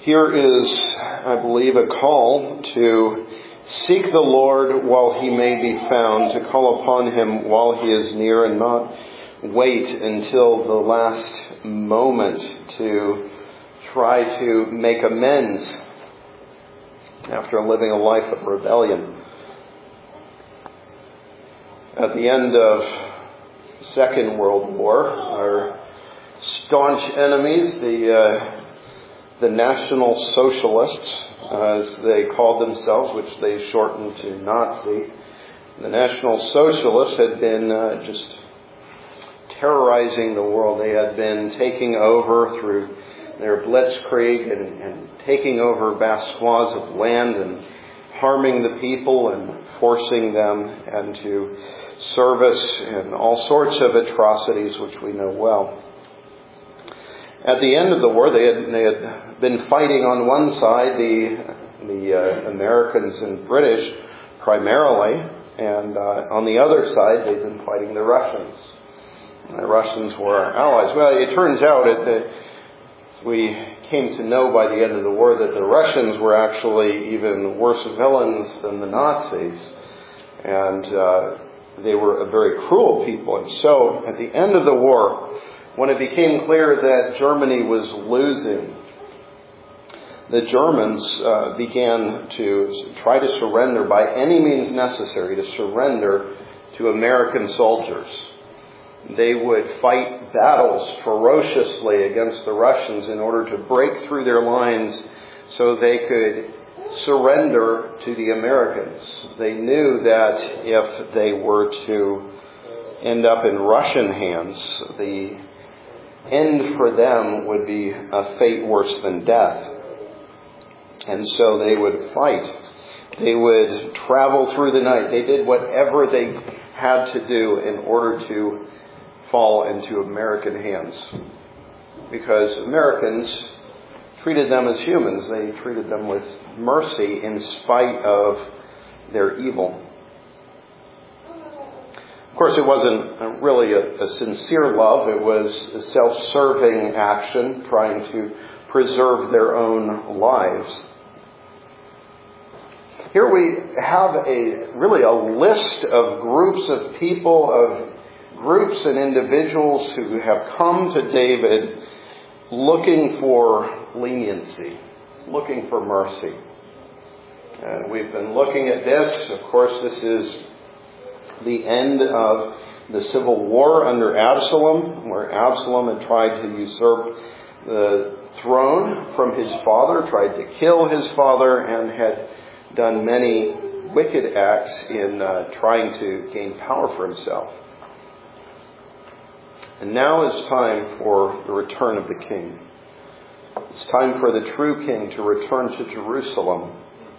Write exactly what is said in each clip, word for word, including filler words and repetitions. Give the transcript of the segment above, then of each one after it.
Here is, I believe, a call to seek the Lord while he may be found, to call upon him while he is near, and not wait until the last moment to try to make amends after living a life of rebellion. At the end of the Second World War, our staunch enemies, the uh, the National Socialists, as they called themselves, which they shortened to Nazi, the National Socialists had been uh, just terrorizing the world. They had been taking over through their blitzkrieg and, and taking over vast swaths of land and harming the people and forcing them into service and all sorts of atrocities which we know well. At the end of the war, they had, they had been fighting on one side, the, the uh, Americans and British primarily, and uh, on the other side they'd been fighting the Russians. And the Russians were our allies. Well, it turns out that we came to know by the end of the war that the Russians were actually even worse villains than the Nazis. And uh, they were a very cruel people. And so, at the end of the war, when it became clear that Germany was losing, the Germans uh, began to try to surrender by any means necessary, to surrender to American soldiers. They would fight battles ferociously against the Russians in order to break through their lines so they could surrender to the Americans. They knew that if they were to end up in Russian hands, the end for them would be a fate worse than death. And so they would fight. They would travel through the night. They did whatever they had to do in order to fall into American hands. Because Americans treated them as humans. They treated them with mercy in spite of their evil. Of course, it wasn't really a, a sincere love. It was a self-serving action, trying to preserve their own lives. Here we have a really a list of groups of people, of groups and individuals who have come to David looking for leniency, looking for mercy. And we've been looking at this. Of course, this is the end of the civil war under Absalom, where Absalom had tried to usurp the throne from his father, tried to kill his father, and had done many wicked acts in uh, trying to gain power for himself. And now is time for the return of the king. It's time for the true king to return to Jerusalem.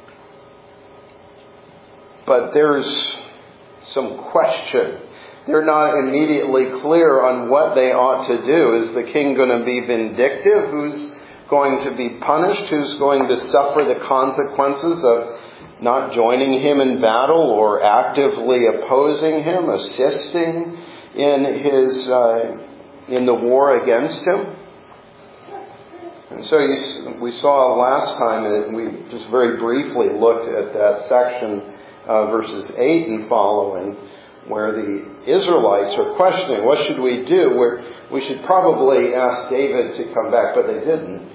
But there's some question. They're not immediately clear on what they ought to do. Is the king going to be vindictive? Who's going to be punished? Who's going to suffer the consequences of not joining him in battle or actively opposing him, assisting in his uh, in the war against him? And so you, we saw last time, and we just very briefly looked at that section, uh, verses eight and following, where the Israelites are questioning, what should we do? Where we should probably ask David to come back, but they didn't.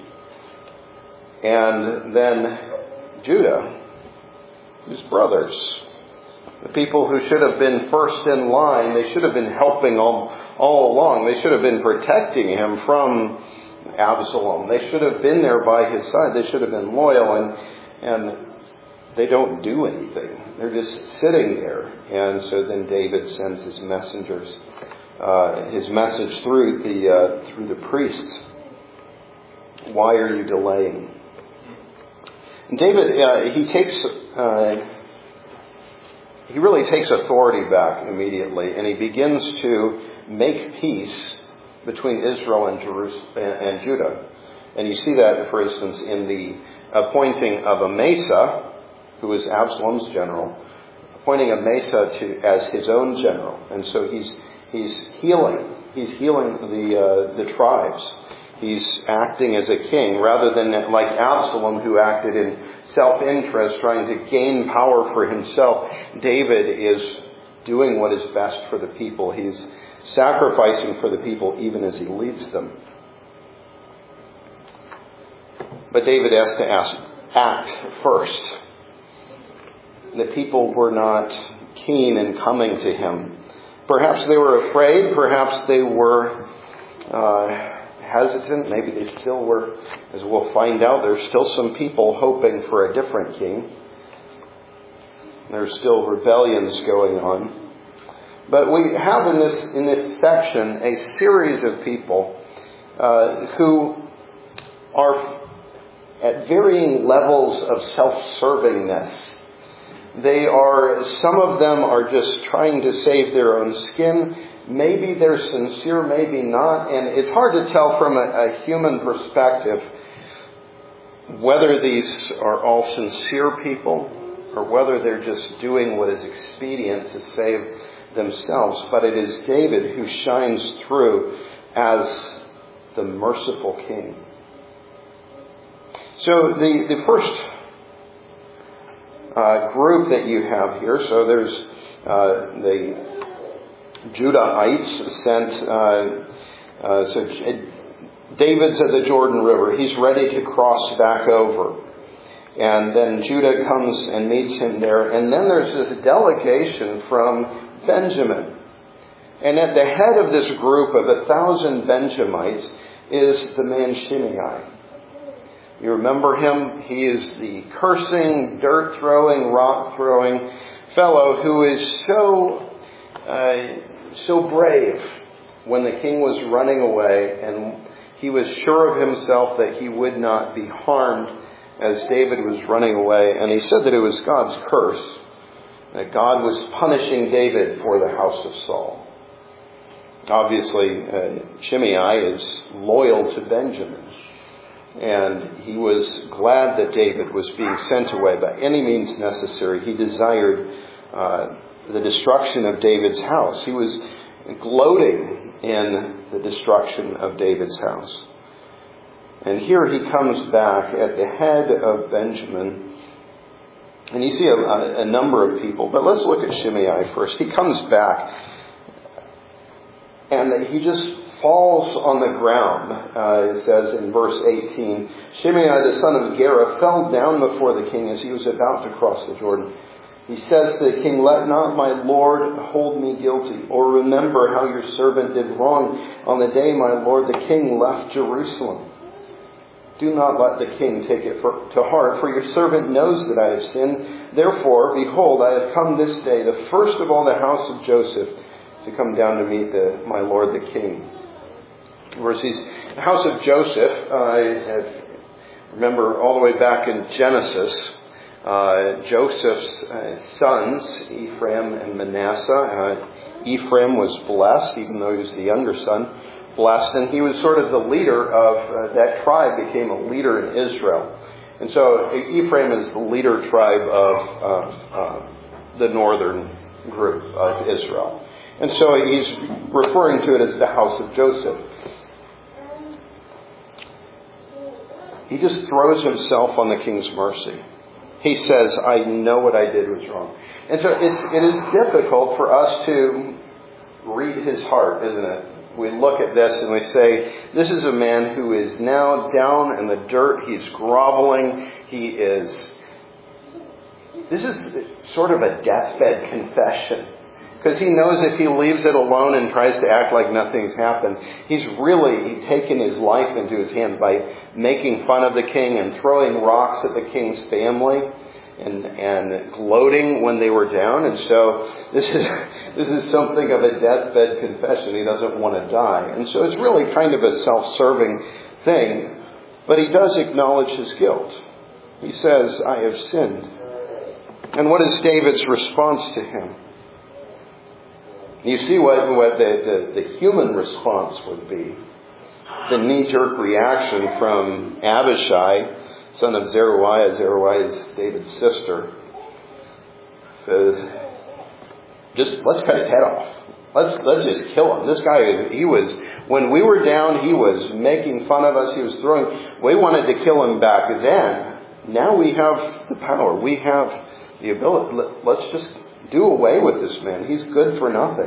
And then Judah, his brothers, the people who should have been first in line, they should have been helping all, all along. They should have been protecting him from Absalom. They should have been there by his side. They should have been loyal, and and they don't do anything. They're just sitting there. And so then David sends his messengers, uh, his message through the uh, through the priests. Why are you delaying? And David, uh, he takes, uh, he really takes authority back immediately, and he begins to make peace between Israel and Jerusalem and Judah. And you see that, for instance, in the appointing of Amasa, who was Absalom's general, appointing Amasa to as his own general. And so he's he's healing. He's healing the uh, the tribes. He's acting as a king rather than like Absalom, who acted in self-interest, trying to gain power for himself. David is doing what is best for the people. He's sacrificing for the people even as he leads them. But David has to ask, act first. The people were not keen in coming to him. Perhaps they were afraid. Perhaps they were uh, hesitant. Maybe they still were. As we'll find out, there's still some people hoping for a different king. There's still rebellions going on. But we have in this in this section a series of people uh, who are at varying levels of self-servingness. They are, some of them are just trying to save their own skin. Maybe they're sincere, maybe not. And it's hard to tell from a, a human perspective whether these are all sincere people or whether they're just doing what is expedient to save themselves. But it is David who shines through as the merciful king. So the, the first uh, group that you have here, so there's uh, the Judahites sent, uh, uh, so David's at the Jordan River. He's ready to cross back over. And then Judah comes and meets him there. And then there's this delegation from Benjamin. And at the head of this group of a thousand Benjamites is the man Shimei. You remember him? He is the cursing, dirt-throwing, rock-throwing fellow who is so uh, so brave when the king was running away, and he was sure of himself that he would not be harmed as David was running away. And he said that it was God's curse, that God was punishing David for the house of Saul. Obviously, uh, Shimei is loyal to Benjamin. And he was glad that David was being sent away by any means necessary. He desired uh, the destruction of David's house. He was gloating in the destruction of David's house. And here he comes back at the head of Benjamin. And you see a, a number of people. But let's look at Shimei first. He comes back and he just falls on the ground. Uh, it says in verse eighteen, Shimei the son of Gera fell down before the king as he was about to cross the Jordan. He says to the king, "Let not my lord hold me guilty, or remember how your servant did wrong on the day my lord the king left Jerusalem. Do not let the king take it for, to heart, for your servant knows that I have sinned. Therefore, behold, I have come this day, the first of all the house of Joseph, to come down to meet the, my lord the king." Verses, the house of Joseph, uh, remember all the way back in Genesis, uh, Joseph's uh, sons, Ephraim and Manasseh. Uh, Ephraim was blessed, even though he was the younger son, blessed, and he was sort of the leader of, uh, that tribe became a leader in Israel. And so Ephraim is the leader tribe of uh, uh, the northern group of Israel. And so he's referring to it as the house of Joseph. He just throws himself on the king's mercy. He says, "I know what I did was wrong." And so it's, it is difficult for us to read his heart, isn't it? We look at this and we say, this is a man who is now down in the dirt. He's groveling. He is... This is sort of a deathbed confession. Because he knows if he leaves it alone and tries to act like nothing's happened, he's really taken his life into his hands by making fun of the king and throwing rocks at the king's family and, and gloating when they were down. And so this is this is something of a deathbed confession. He doesn't want to die. And so it's really kind of a self-serving thing. But he does acknowledge his guilt. He says, "I have sinned." And what is David's response to him? You see what, what the, the, the human response would be. The knee-jerk reaction from Abishai, son of Zeruiah. Zeruiah is David's sister. Says, just let's cut his head off. Let's let's just kill him. This guy, he was, when we were down, he was making fun of us. He was throwing, we wanted to kill him back then. Now we have the power. We have the ability. Let's just do away with this man. He's good for nothing.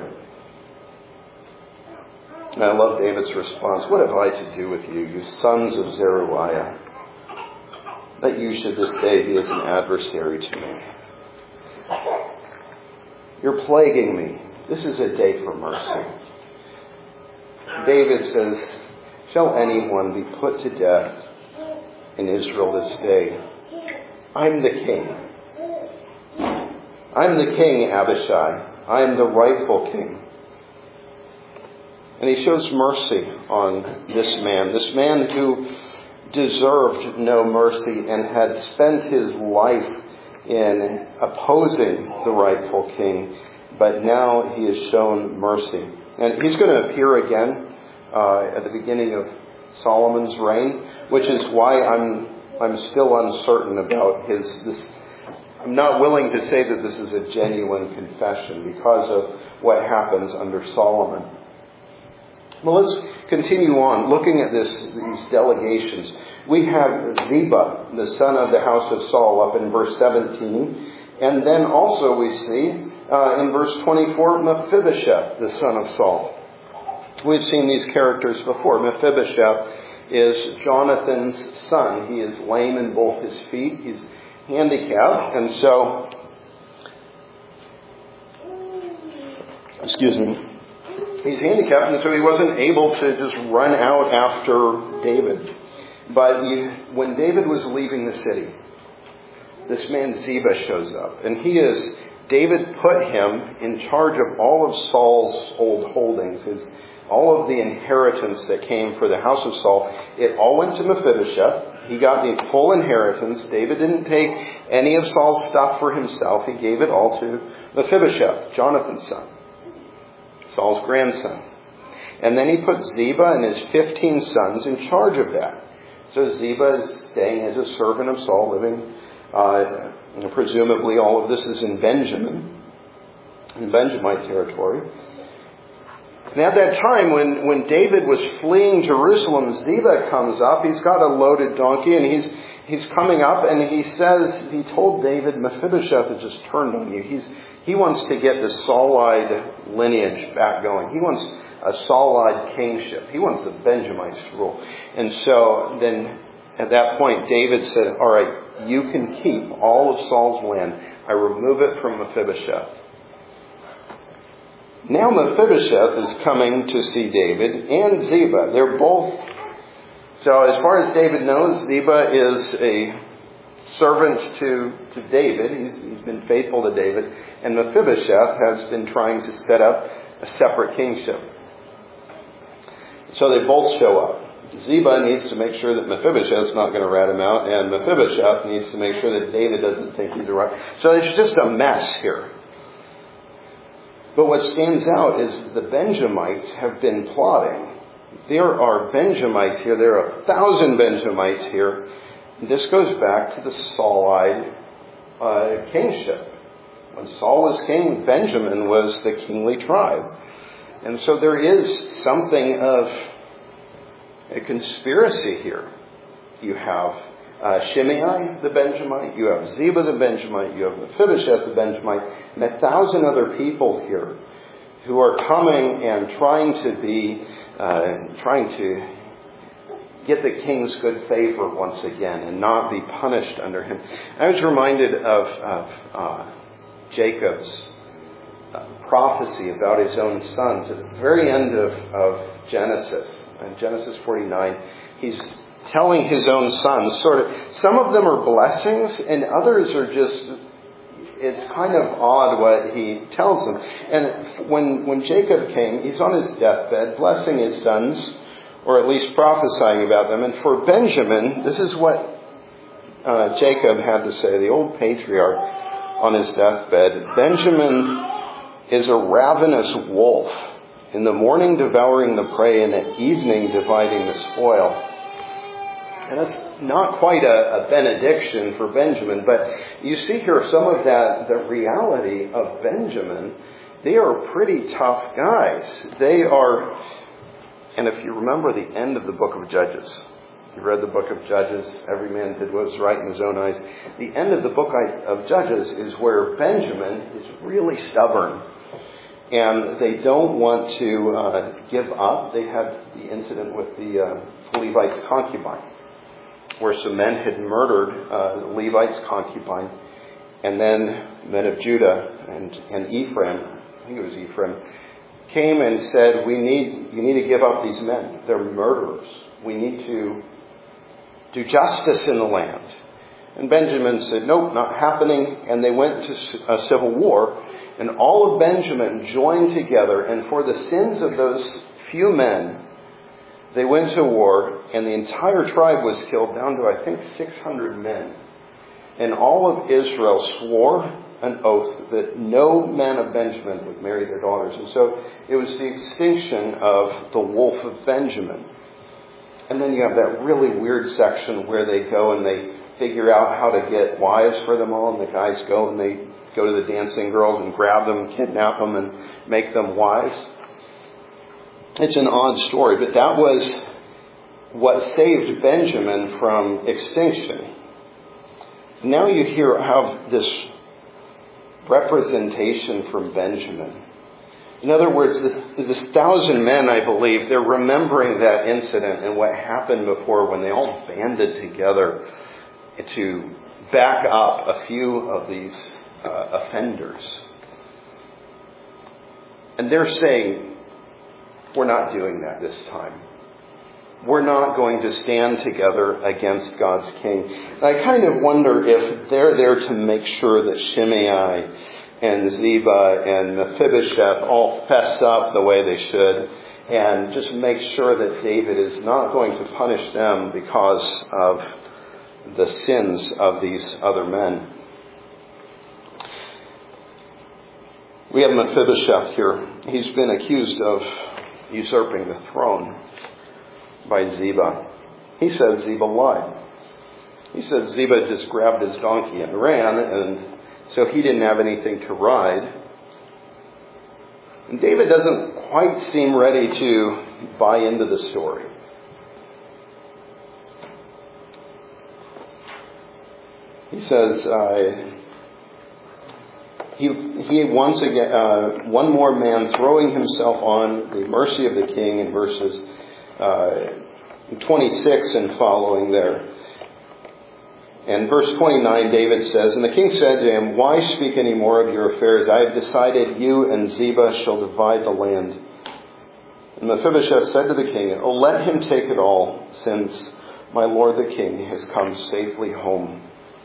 And I love David's response. What have I to do with you, you sons of Zeruiah, that you should this day be as an adversary to me? You're plaguing me. This is a day for mercy. David says, shall anyone be put to death in Israel this day? I'm the king. I'm the king, Abishai. I am the rightful king. And he shows mercy on this man. This man who deserved no mercy and had spent his life in opposing the rightful king. But now he has shown mercy. And he's going to appear again uh, at the beginning of Solomon's reign, which is why I'm I'm still uncertain about his this. I'm not willing to say that this is a genuine confession because of what happens under Solomon. Well, let's continue on looking at this these delegations. We have Ziba, the son of the house of Saul, up in verse seventeen. And then also we see uh, in verse twenty-four, Mephibosheth, the son of Saul. We've seen these characters before. Mephibosheth is Jonathan's son. He is lame in both his feet. He's handicapped. And so, excuse me, he's handicapped, and so he wasn't able to just run out after David. But you, when David was leaving the city, this man Ziba shows up. And he is, David put him in charge of all of Saul's old holdings, his, all of the inheritance that came for the house of Saul. It all went to Mephibosheth. He got the full inheritance. David didn't take any of Saul's stuff for himself. He gave it all to Mephibosheth, Jonathan's son, Saul's grandson. And then he put Ziba and his fifteen sons in charge of that. So Ziba is staying as a servant of Saul, living, uh, presumably all of this is in Benjamin, in Benjamite territory. And at that time, when, when David was fleeing Jerusalem, Ziba comes up. He's got a loaded donkey, and he's he's coming up, and he says, he told David, Mephibosheth has just turned on you. He's He wants to get the Saulite lineage back going. He wants a Saulite kingship. He wants the Benjamites to rule. And so then at that point, David said, all right, you can keep all of Saul's land. I remove it from Mephibosheth. Now Mephibosheth is coming to see David and Ziba. They're both, so as far as David knows, Ziba is a servant to, to David. He's, he's been faithful to David. And Mephibosheth has been trying to set up a separate kingship. So they both show up. Ziba needs to make sure that Mephibosheth's not going to rat him out, and Mephibosheth needs to make sure that David doesn't think he's right. So it's just a mess here. But what stands out is the Benjamites have been plotting. There are Benjamites here. There are a thousand Benjamites here. This goes back to the Saulite uh, kingship. When Saul was king, Benjamin was the kingly tribe. And so there is something of a conspiracy here. You have uh, Shimei the Benjamite, you have Ziba the Benjamite, you have Mephibosheth the Benjamite, and a thousand other people here who are coming and trying to be, uh, trying to get the king's good favor once again and not be punished under him. I was reminded of, of uh, Jacob's uh, prophecy about his own sons at the very end of, of Genesis. In Genesis forty-nine, he's telling his own sons, sort of, some of them are blessings and others are just, it's kind of odd what he tells them. And when, when Jacob came, he's on his deathbed, blessing his sons, or at least prophesying about them. And for Benjamin, this is what uh, Jacob had to say, the old patriarch on his deathbed. Benjamin is a ravenous wolf, in the morning devouring the prey, and at evening dividing the spoil. And that's not quite a, a benediction for Benjamin, but you see here some of that, the reality of Benjamin they are pretty tough guys. They are, and if you remember the end of the book of Judges, you read the book of Judges, every man did what was right in his own eyes. The end of the book of Judges is where Benjamin is really stubborn. And they don't want to uh, give up. They had the incident with the uh, Levite's concubine, where some men had murdered uh, the Levite's concubine. And then men of Judah and, and Ephraim, I think it was Ephraim, came and said, "We need you need to give up these men. They're murderers. We need to do justice in the land." And Benjamin said, "Nope, not happening." And they went to a civil war. And all of Benjamin joined together, and for the sins of those few men, they went to war, and the entire tribe was killed, down to, I think, six hundred men. And all of Israel swore an oath that no man of Benjamin would marry their daughters. And so it was the extinction of the wolf of Benjamin. And then you have that really weird section where they go and they figure out how to get wives for them all, and the guys go and they go to the dancing girls and grab them, kidnap them, and make them wives. It's an odd story, but that was what saved Benjamin from extinction. Now you hear how this representation from Benjamin. In other words, this, this thousand men, I believe, they're remembering that incident and what happened before when they all banded together to back up a few of these Uh, offenders. And they're saying, we're not doing that this time. We're not going to stand together against God's king. And I kind of wonder if they're there to make sure that Shimei and Ziba and Mephibosheth all fess up the way they should, and just make sure that David is not going to punish them because of the sins of these other men. We have Mephibosheth here. He's been accused of usurping the throne by Ziba. He says Ziba lied. He said Ziba just grabbed his donkey and ran, and so he didn't have anything to ride. And David doesn't quite seem ready to buy into the story. He says, uh, He, he once again, uh, one more man throwing himself on the mercy of the king in verses uh, twenty-six and following there. And verse twenty-nine, David says, "And the king said to him, 'Why speak any more of your affairs? I have decided you and Ziba shall divide the land.' And Mephibosheth said to the king, 'Oh, let him take it all, since my lord the king has come safely home.'"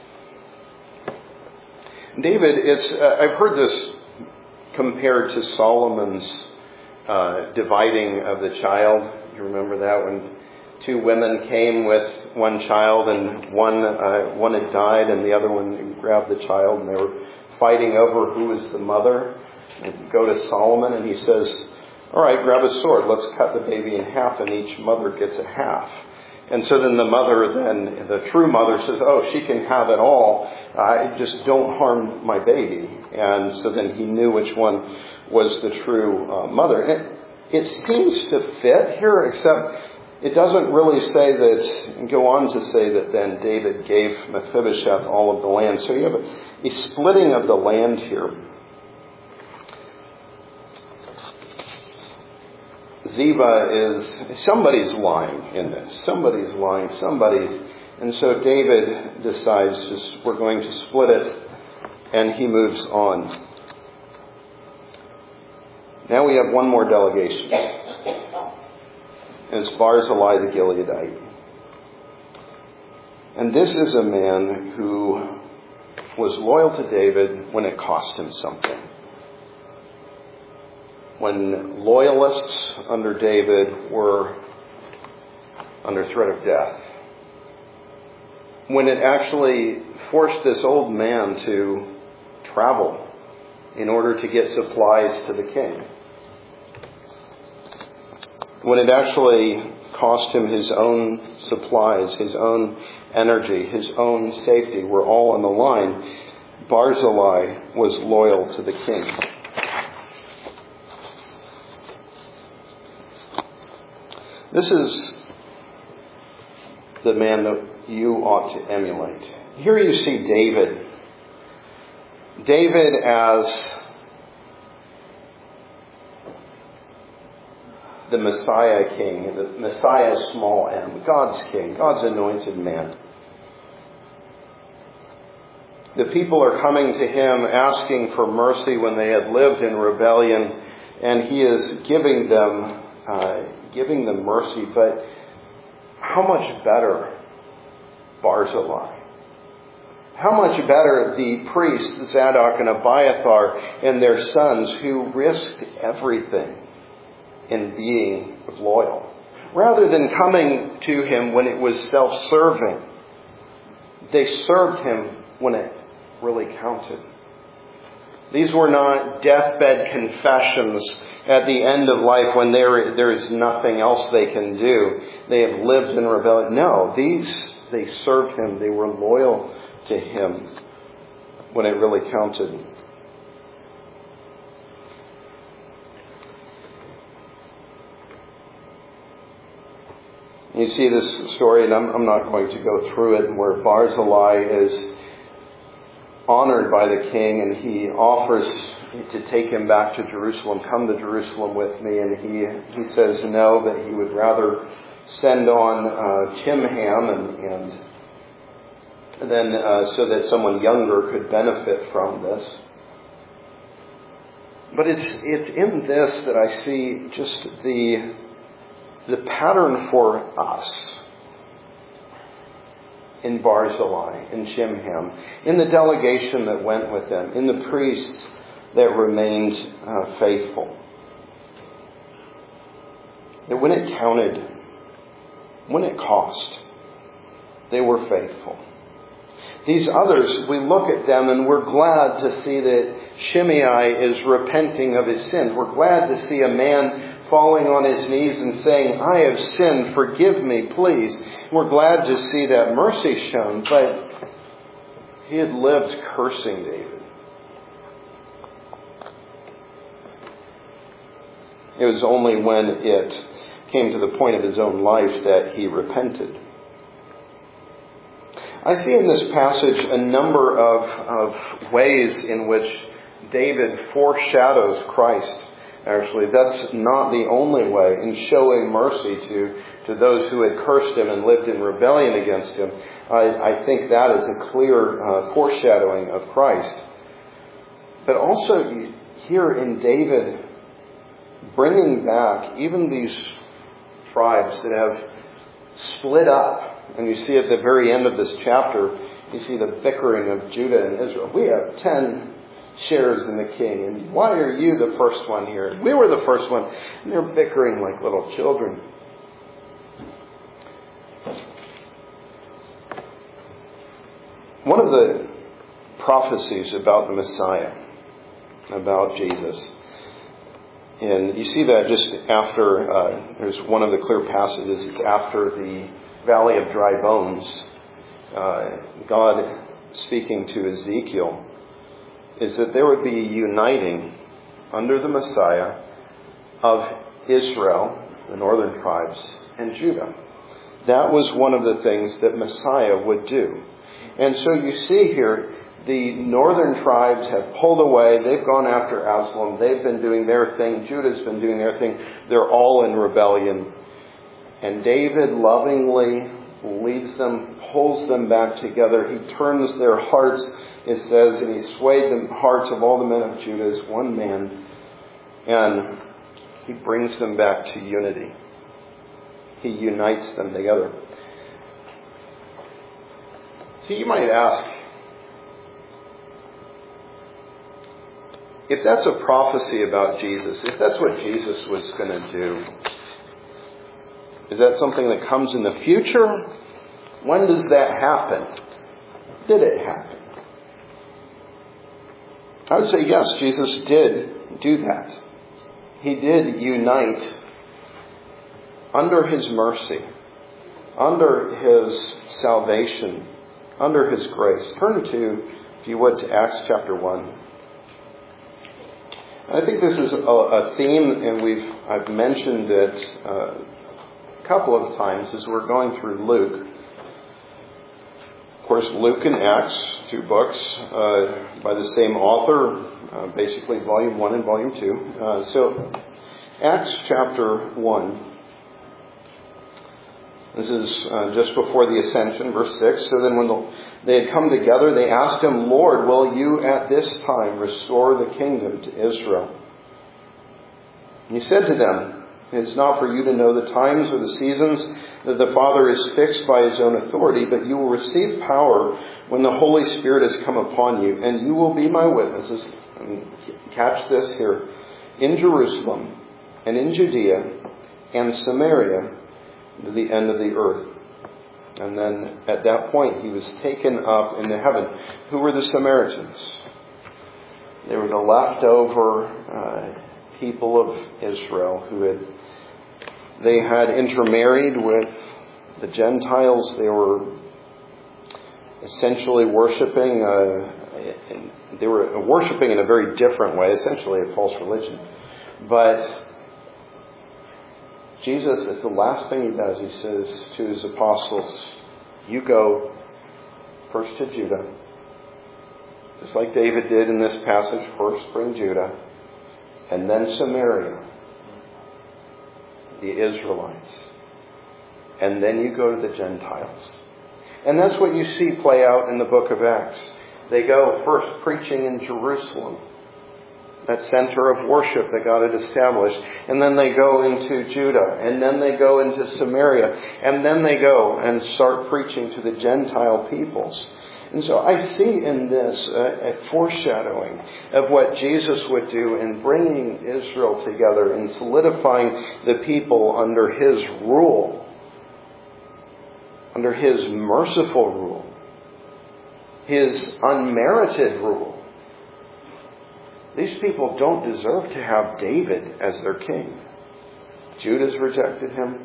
David, it's, uh, I've heard this compared to Solomon's uh, dividing of the child. You remember that when two women came with one child, and one uh, one had died and the other one grabbed the child, and they were fighting over who was the mother. And go to Solomon and he says, "All right, grab a sword. Let's cut the baby in half, and each mother gets a half." And so then the mother, then the true mother says, "Oh, she can have it all. I just don't harm my baby." And so then he knew which one was the true uh, mother. It, it seems to fit here, except it doesn't really say that, and go on to say that then David gave Mephibosheth all of the land. So you have a, a splitting of the land here. Ziba is, somebody's lying in this. Somebody's lying. Somebody's. And so David decides, just, we're going to split it, and he moves on. Now we have one more delegation. And it's Barzillai the Gileadite. And this is a man who was loyal to David when it cost him something. When loyalists under David were under threat of death. When it actually forced this old man to travel in order to get supplies to the king. When it actually cost him his own supplies, his own energy, his own safety were all on the line, Barzillai was loyal to the king. This is the man that you ought to emulate. Here you see David. David as the Messiah king, the Messiah small m, God's king, God's anointed man. The people are coming to him asking for mercy when they had lived in rebellion, and he is giving them, uh, giving them mercy. But how much better Barzillai? How much better the priests Zadok and Abiathar and their sons who risked everything in being loyal, rather than coming to him when it was self-serving. They served him when it really counted. These were not deathbed confessions at the end of life when there, there is nothing else they can do. They have lived in rebellion. No, these, they served him. They were loyal to him when it really counted. You see this story, and I'm, I'm not going to go through it, where Barzillai is honored by the king, and he offers to take him back to Jerusalem. Come to Jerusalem with me. And he he says no, that he would rather send on uh, Chimham, and, and then uh, so that someone younger could benefit from this. But it's it's in this that I see just the the pattern for us in Barzillai, in Chimham, in the delegation that went with them, in the priests that remained uh, faithful. That when it counted, when it cost, they were faithful. These others, we look at them and we're glad to see that Shimei is repenting of his sins. We're glad to see a man falling on his knees and saying, I have sinned, forgive me, please. We're glad to see that mercy shown, but he had lived cursing David. It was only when it came to the point of his own life that he repented. I see in this passage a number of, of ways in which David foreshadows Christ. Actually, that's not the only way in showing mercy to, to those who had cursed him and lived in rebellion against him. I, I think that is a clear uh, foreshadowing of Christ. But also here in David, bringing back even these tribes that have split up. And you see at the very end of this chapter, you see the bickering of Judah and Israel. We have ten shares in the king, and why are you the first one here? We were the first one. And they're bickering like little children. One of the prophecies about the Messiah, about Jesus, and you see that just after, uh, there's one of the clear passages, it's after the Valley of Dry Bones, uh, God speaking to Ezekiel, is that there would be a uniting under the Messiah of Israel, the northern tribes, and Judah. That was one of the things that Messiah would do. And so you see here, the northern tribes have pulled away. They've gone after Absalom. They've been doing their thing. Judah's been doing their thing. They're all in rebellion. And David lovingly leads them, pulls them back together. He turns their hearts, it says, and he swayed the hearts of all the men of Judah as one man. And he brings them back to unity. He unites them together. So you might ask, if that's a prophecy about Jesus, if that's what Jesus was going to do, is that something that comes in the future? When does that happen? Did it happen? I would say yes, Jesus did do that. He did unite under His mercy, under His salvation, under His grace. Turn to, if you would, to Acts chapter one. I think this is a, a theme, and we've I've mentioned it uh, a couple of times as we're going through Luke. Of course, Luke and Acts, two books uh, by the same author, uh, basically volume one and volume two. Uh, so, Acts chapter one. This is uh, just before the ascension, verse six. So then when the, they had come together, they asked him, Lord, will you at this time restore the kingdom to Israel? And he said to them, it is not for you to know the times or the seasons that the Father is fixed by his own authority, but you will receive power when the Holy Spirit has come upon you, and you will be my witnesses. And catch this here. In Jerusalem, and in Judea, and Samaria, to the end of the earth. And then at that point he was taken up into heaven. Who were the Samaritans? They were the leftover uh, people of Israel who had they had intermarried with the Gentiles. They were essentially worshiping uh, they were worshiping in a very different way, essentially a false religion. But Jesus, at the last thing he does, he says to his apostles, you go first to Judah. Just like David did in this passage, first bring Judah, and then Samaria, the Israelites. And then you go to the Gentiles. And that's what you see play out in the book of Acts. They go first preaching in Jerusalem, that center of worship that God had established. And then they go into Judah. And then they go into Samaria. And then they go and start preaching to the Gentile peoples. And so I see in this a, a foreshadowing of what Jesus would do in bringing Israel together and solidifying the people under his rule, under his merciful rule, his unmerited rule. These people don't deserve to have David as their king. Judah's rejected him.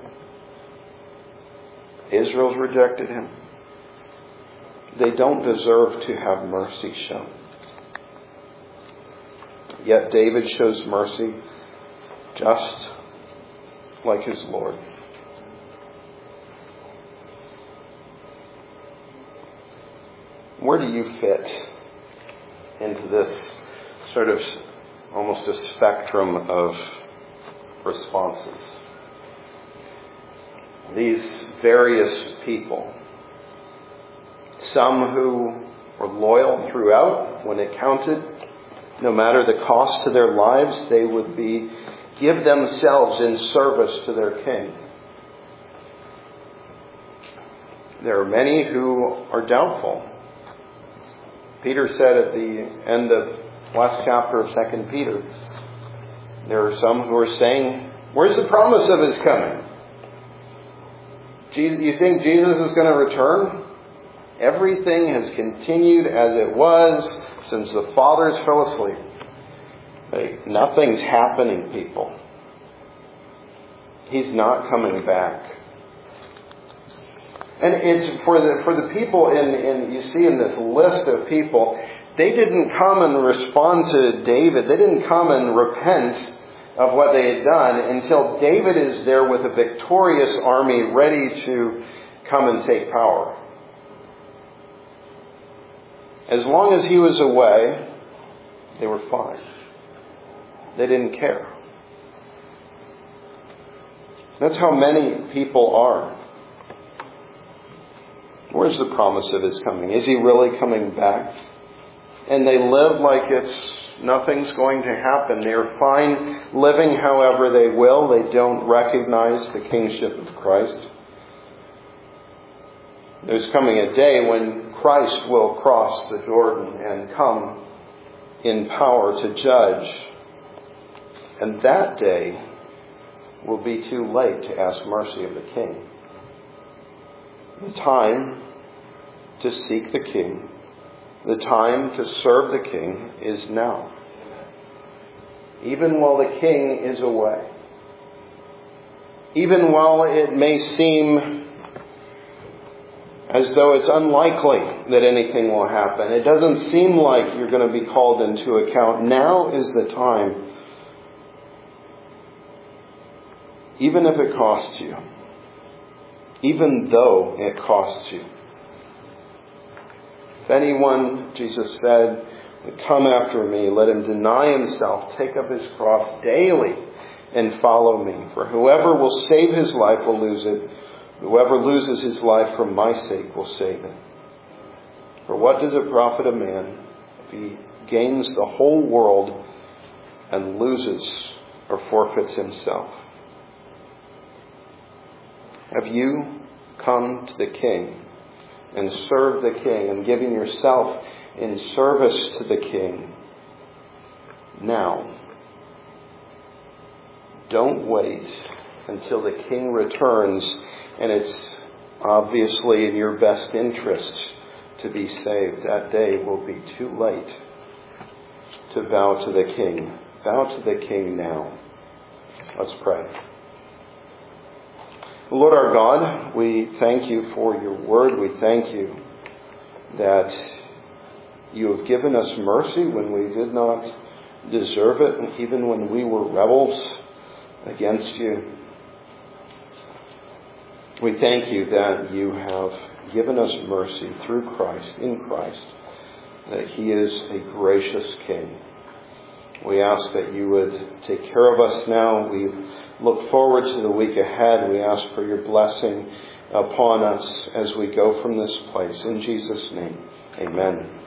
Israel's rejected him. They don't deserve to have mercy shown. Yet David shows mercy just like his Lord. Where do you fit into this sort of almost a spectrum of responses? These various people. Some who were loyal throughout when it counted. No matter the cost to their lives, they would be give themselves in service to their king. There are many who are doubtful. Peter said at the end of last chapter of Second Peter, there are some who are saying, where's the promise of his coming? You think Jesus is going to return? Everything has continued as it was since the fathers fell asleep. Hey, nothing's happening, people. He's not coming back. And it's for the for the people in, in you see in this list of people, they didn't come and respond to David. They didn't come and repent of what they had done until David is there with a victorious army ready to come and take power. As long as he was away, they were fine. They didn't care. That's how many people are. Where's the promise of his coming? Is he really coming back? And they live like it's nothing's going to happen. They are fine living however they will. They don't recognize the kingship of Christ. There's coming a day when Christ will cross the Jordan and come in power to judge. And that day will be too late to ask mercy of the King. The time to seek the King, the time to serve the King is now. Even while the King is away. Even while it may seem as though it's unlikely that anything will happen. It doesn't seem like you're going to be called into account. Now is the time. Even if it costs you. even though it costs you. If anyone, Jesus said, would come after me, let him deny himself, take up his cross daily, and follow me. For whoever will save his life will lose it. Whoever loses his life for my sake will save it. For what does it profit a man if he gains the whole world and loses or forfeits himself? Have you come to the King and served the King and given yourself in service to the King? Now, don't wait until the King returns, and it's obviously in your best interest to be saved. That day will be too late to bow to the King. Bow to the King now. Let's pray. Lord our God, we thank you for your word. We thank you that you have given us mercy when we did not deserve it, and even when we were rebels against you. We thank you that you have given us mercy through Christ, in Christ, that he is a gracious King. We ask that you would take care of us now. We look forward to the week ahead. We ask for your blessing upon us as we go from this place. In Jesus' name, amen.